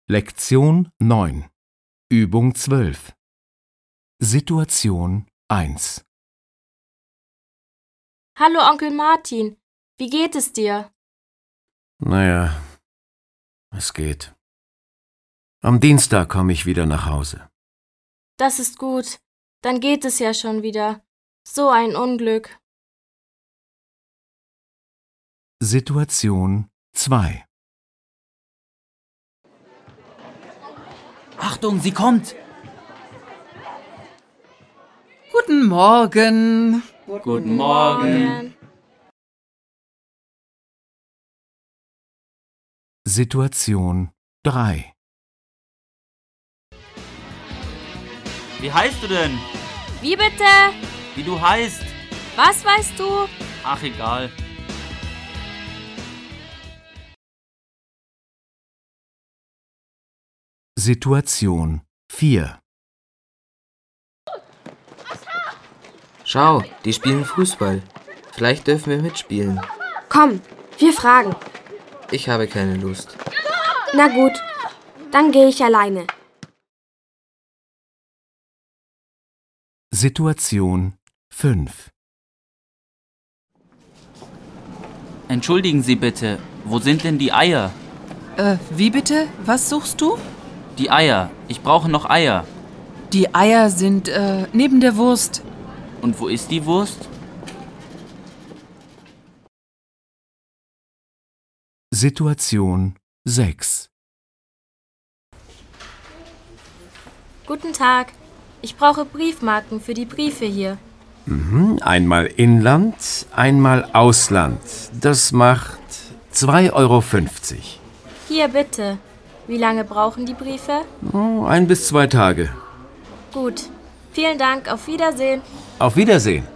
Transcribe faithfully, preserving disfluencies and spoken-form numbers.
Lektion neun. Übung zwölf. Situation eins. Hallo Onkel Martin, wie geht es dir? Naja, es geht. Am Dienstag komme ich wieder nach Hause. Das ist gut, dann geht es ja schon wieder. So ein Unglück. Situation zwei. Achtung, sie kommt! Guten Morgen. Guten Morgen. Situation drei. Wie heißt du denn? Wie bitte? Wie du heißt? Was weißt du? Ach, egal. Situation vier. Schau, die spielen Fußball. Vielleicht dürfen wir mitspielen. Komm, wir fragen. Ich habe keine Lust. Na gut, dann gehe ich alleine. Situation fünf. Entschuldigen Sie bitte, wo sind denn die Eier? Äh, wie bitte? Was suchst du? Die Eier. Ich brauche noch Eier. Die Eier sind äh, neben der Wurst. Und wo ist die Wurst? Situation sechs. Guten Tag, ich brauche Briefmarken für die Briefe hier. Mhm, einmal Inland, einmal Ausland. Das macht zwei Euro fünfzig. Hier bitte. Wie lange brauchen die Briefe? Oh, ein bis zwei Tage. Gut. Vielen Dank, auf Wiedersehen. Auf Wiedersehen.